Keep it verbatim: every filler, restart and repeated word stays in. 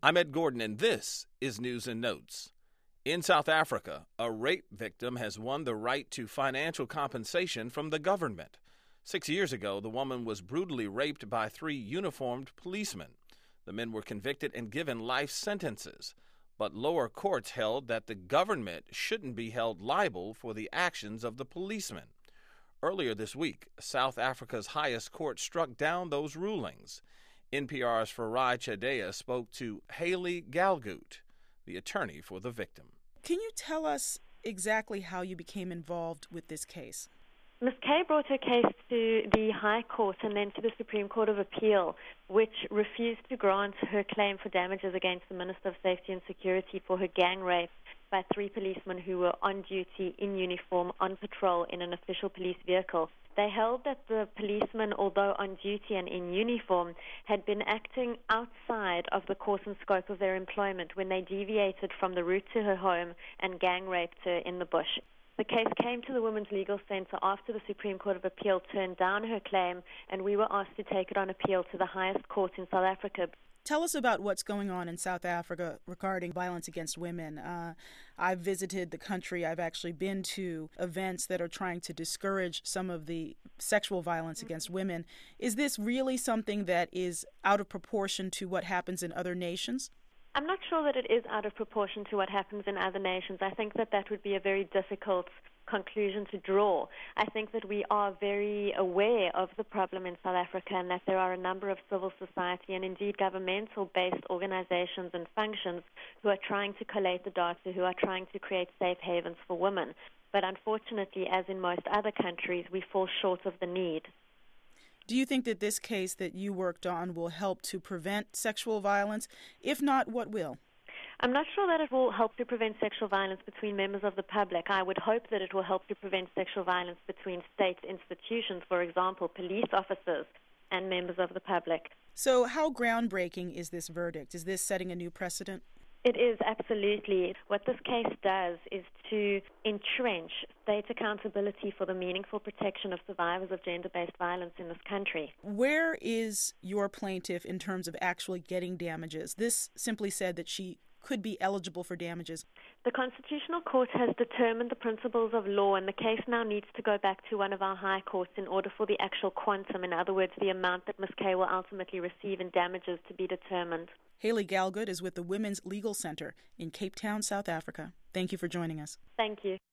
I'm Ed Gordon, and this is News and Notes. In South Africa, a rape victim has won the right to financial compensation from the government. Six years ago, the woman was brutally raped by three uniformed policemen. The men were convicted and given life sentences, but lower courts held that the government shouldn't be held liable for the actions of the policemen. Earlier this week, South Africa's highest court struck down those rulings. N P R's Farai Chideya spoke to Haley Galgut, the attorney for the victim. Can you tell us exactly how you became involved with this case? Miz Kay brought her case to the High Court and then to the Supreme Court of Appeal, which refused to grant her claim for damages against the Minister of Safety and Security for her gang rape by three policemen who were on duty in uniform on patrol in an official police vehicle. They held that the policemen, although on duty and in uniform, had been acting outside of the course and scope of their employment when they deviated from the route to her home and gang raped her in the bush. The case came to the Women's Legal Center after the Supreme Court of Appeal turned down her claim, and we were asked to take it on appeal to the highest court in South Africa. Tell us about what's going on in South Africa regarding violence against women. Uh, I've visited the country. I've actually been to events that are trying to discourage some of the sexual violence against women. Is this really something that is out of proportion to what happens in other nations? I'm not sure that it is out of proportion to what happens in other nations. I think that that would be a very difficult conclusion to draw. I think that we are very aware of the problem in South Africa and that there are a number of civil society and indeed governmental-based organizations and functions who are trying to collate the data, who are trying to create safe havens for women. But unfortunately, as in most other countries, we fall short of the need. Do you think that this case that you worked on will help to prevent sexual violence? If not, what will? I'm not sure that it will help to prevent sexual violence between members of the public. I would hope that it will help to prevent sexual violence between state institutions, for example, police officers and members of the public. So how groundbreaking is this verdict? Is this setting a new precedent? It is, absolutely. What this case does is to entrench state accountability for the meaningful protection of survivors of gender-based violence in this country. Where is your plaintiff in terms of actually getting damages? This simply said that she could be eligible for damages. The Constitutional Court has determined the principles of law, and the case now needs to go back to one of our high courts in order for the actual quantum, in other words, the amount that Miz Kay will ultimately receive in damages, to be determined. Haley Galgut is with the Women's Legal Center in Cape Town, South Africa. Thank you for joining us. Thank you.